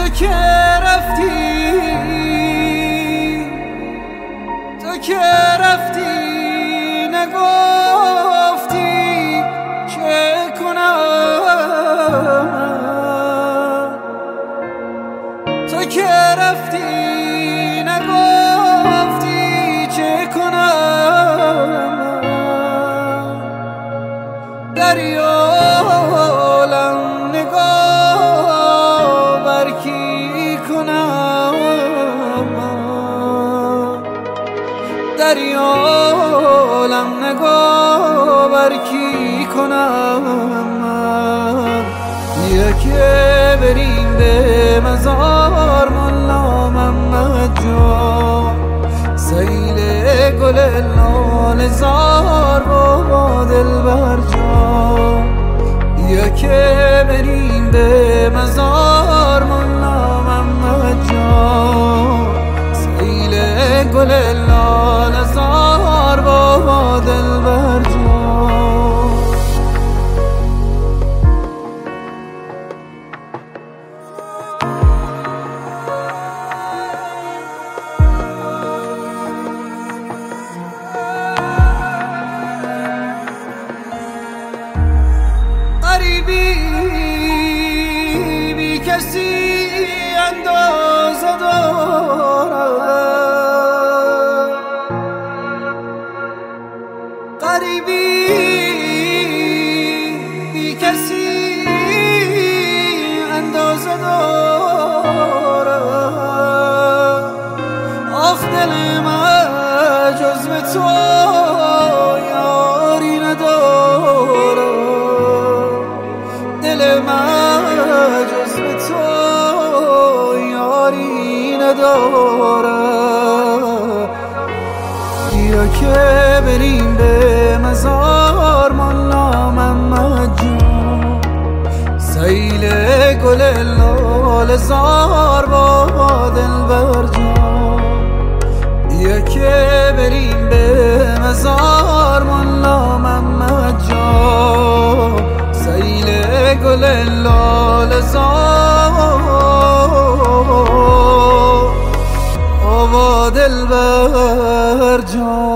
که رفتی نگفتی چه کنم، تو که رفتی نگفتی چه کنم، دریالم نگاه بر کی کنم، دریالم نگاه بر کی کنم. یکی بریم به مزار ملا محمد جان، سیل گل لاله زار با دلبر جان. یکی بریم به مزار ملا محمد جان، سیل گل لاله زار با دلبر جان. بی کسی اندازه دارم، غریبی بی کسی اندازه دارم. آخ دل من جز به تو یاری ندارم، دل من جز به تو یاری ندارم. بیا که بریم به مزار ملا محمد جان، سیل گل لاله زار با دلبر جان. بیا که بریم به مزار ملا محمد جان، سیل گل لاله زار با دلبر جان.